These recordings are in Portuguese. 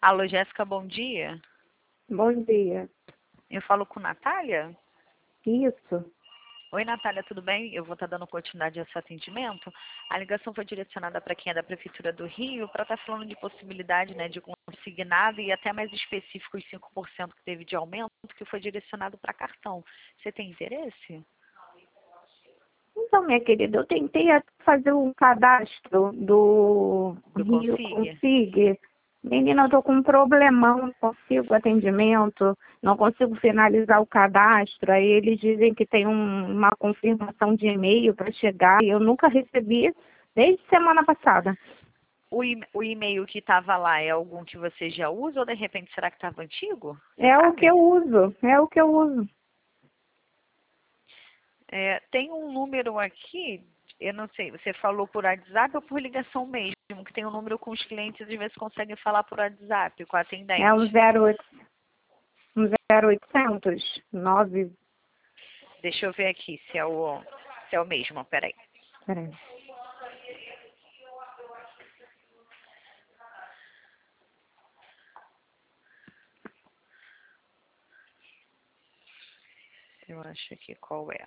Alô, Jéssica, bom dia. Bom dia. Eu falo com Natália? Isso. Oi, Natália, tudo bem? Eu vou estar dando continuidade ao seu atendimento. A ligação foi direcionada para quem é da Prefeitura do Rio para estar falando de possibilidade, né, de consignado e até mais específico os 5% que teve de aumento, que foi direcionado para cartão. Você tem interesse? Então, minha querida, eu tentei fazer um cadastro do Do Rio Consig? Consig. Menina, eu tô com um problemão, não consigo atendimento, não consigo finalizar o cadastro. Aí eles dizem que tem uma confirmação de e-mail para chegar e eu nunca recebi desde semana passada. O e-mail que estava lá é algum que você já usa ou de repente será que estava antigo? Você É o sabe? que eu uso, é o que eu uso. Tem um número aqui, eu não sei, você falou por WhatsApp ou por ligação mesmo, que tem um número com os clientes, às vezes conseguem falar por WhatsApp com a É um atendente. 0800 9. Deixa eu ver aqui se é o mesmo, peraí. Peraí. Eu acho que qual é.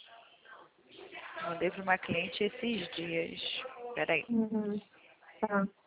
Mandei para uma cliente esses dias. Peraí. Tá.